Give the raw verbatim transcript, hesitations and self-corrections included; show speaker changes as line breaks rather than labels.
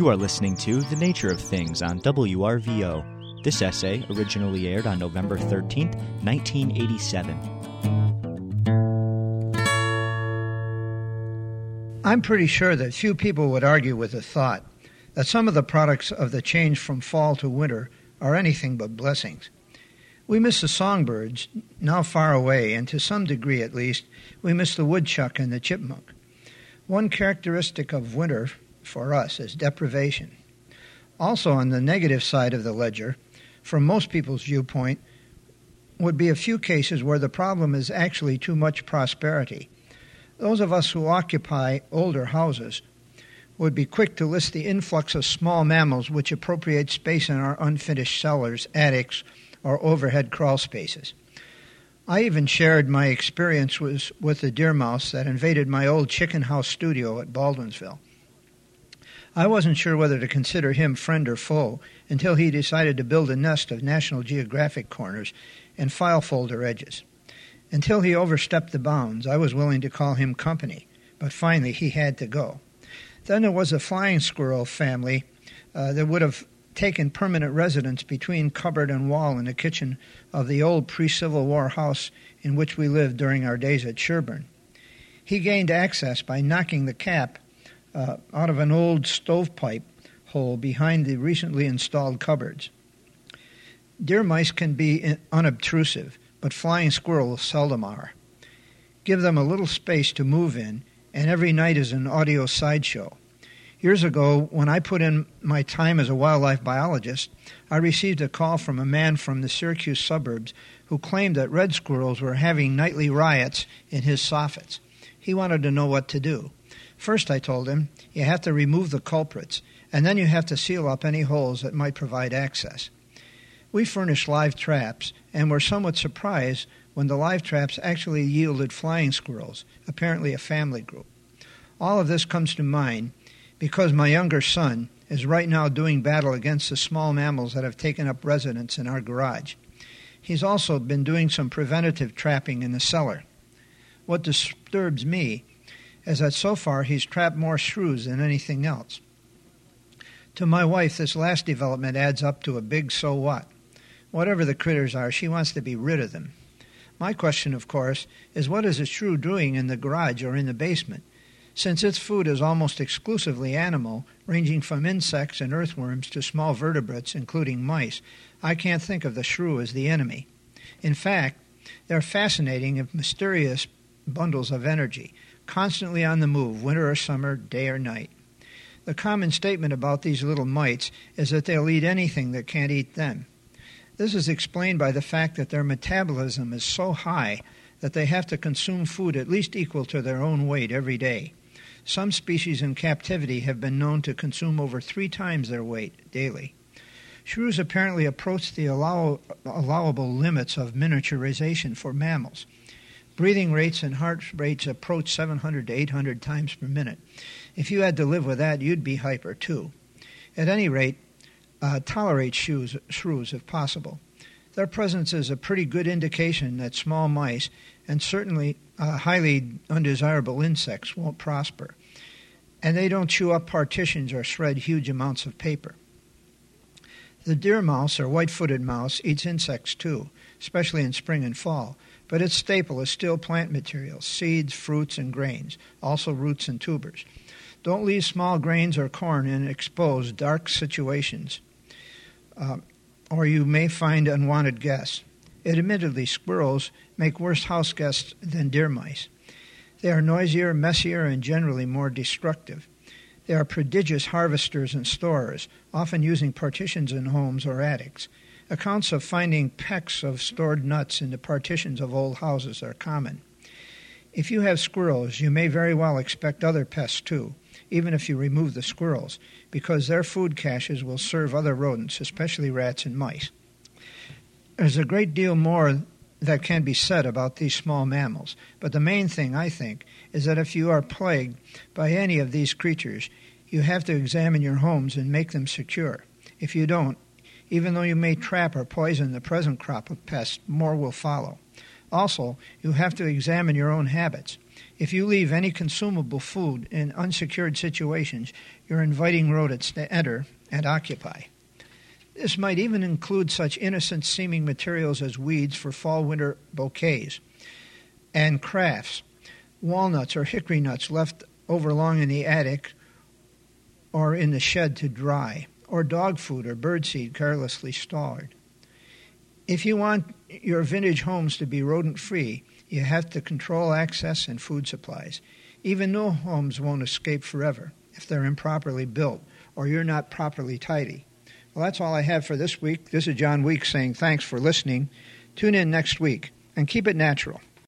You are listening to The Nature of Things on W R V O. This essay originally aired on November thirteenth, nineteen eighty-seven.
I'm pretty sure that few people would argue with the thought that some of the products of the change from fall to winter are anything but blessings. We miss the songbirds, now far away, and to some degree at least, we miss the woodchuck and the chipmunk. One characteristic of winter for us is deprivation. Also on the negative side of the ledger, from most people's viewpoint, would be a few cases where the problem is actually too much prosperity. Those of us who occupy older houses would be quick to list the influx of small mammals which appropriate space in our unfinished cellars, attics, or overhead crawl spaces. I even shared my experience with, with the deer mouse that invaded my old chicken house studio at Baldwinsville. I wasn't sure whether to consider him friend or foe until he decided to build a nest of National Geographic corners and file folder edges. Until he overstepped the bounds, I was willing to call him company, but finally he had to go. Then there was a flying squirrel family uh, that would have taken permanent residence between cupboard and wall in the kitchen of the old pre-Civil War house in which we lived during our days at Sherburne. He gained access by knocking the cap uh, out of an old stovepipe hole behind the recently installed cupboards. Deer mice can be unobtrusive, but flying squirrels seldom are. Give them a little space to move in, and every night is an audio sideshow. Years ago, when I put in my time as a wildlife biologist, I received a call from a man from the Syracuse suburbs who claimed that red squirrels were having nightly riots in his soffits. He wanted to know what to do. First, I told him, you have to remove the culprits, and then you have to seal up any holes that might provide access. We furnished live traps, and were somewhat surprised when the live traps actually yielded flying squirrels, apparently a family group. All of this comes to mind because my younger son is right now doing battle against the small mammals that have taken up residence in our garage. He's also been doing some preventative trapping in the cellar. What disturbs me is that so far he's trapped more shrews than anything else. To my wife, this last development adds up to a big so what. Whatever the critters are, she wants to be rid of them. My question, of course, is what is a shrew doing in the garage or in the basement? Since its food is almost exclusively animal, ranging from insects and earthworms to small vertebrates, including mice, I can't think of the shrew as the enemy. In fact, they're fascinating and mysterious bundles of energy, constantly on the move, winter or summer, day or night. The common statement about these little mites is that they'll eat anything that can't eat them. This is explained by the fact that their metabolism is so high that they have to consume food at least equal to their own weight every day. Some species in captivity have been known to consume over three times their weight daily. Shrews apparently approach the allow- allowable limits of miniaturization for mammals. Breathing rates and heart rates approach seven hundred to eight hundred times per minute. If you had to live with that, you'd be hyper too. At any rate, uh, tolerate shrews, shrews if possible. Their presence is a pretty good indication that small mice and certainly uh, highly undesirable insects won't prosper. And they don't chew up partitions or shred huge amounts of paper. The deer mouse, or white-footed mouse, eats insects too, especially in spring and fall. But its staple is still plant materials, seeds, fruits, and grains, also roots and tubers. Don't leave small grains or corn in exposed, dark situations, uh, or you may find unwanted guests. Admittedly, squirrels make worse house guests than deer mice. They are noisier, messier, and generally more destructive. They are prodigious harvesters and storers, often using partitions in homes or attics. Accounts of finding pecks of stored nuts in the partitions of old houses are common. If you have squirrels, you may very well expect other pests too, even if you remove the squirrels, because their food caches will serve other rodents, especially rats and mice. There's a great deal more that can be said about these small mammals, but the main thing, I think, is that if you are plagued by any of these creatures, you have to examine your homes and make them secure. If you don't, even though you may trap or poison the present crop of pests, more will follow. Also, you have to examine your own habits. If you leave any consumable food in unsecured situations, you're inviting rodents to enter and occupy. This might even include such innocent-seeming materials as weeds for fall-winter bouquets and crafts, walnuts or hickory nuts left over long in the attic or in the shed to dry, or dog food or birdseed carelessly stored. If you want your vintage homes to be rodent-free, you have to control access and food supplies. Even new homes won't escape forever if they're improperly built or you're not properly tidy. Well, that's all I have for this week. This is John Weeks saying thanks for listening. Tune in next week and keep it natural.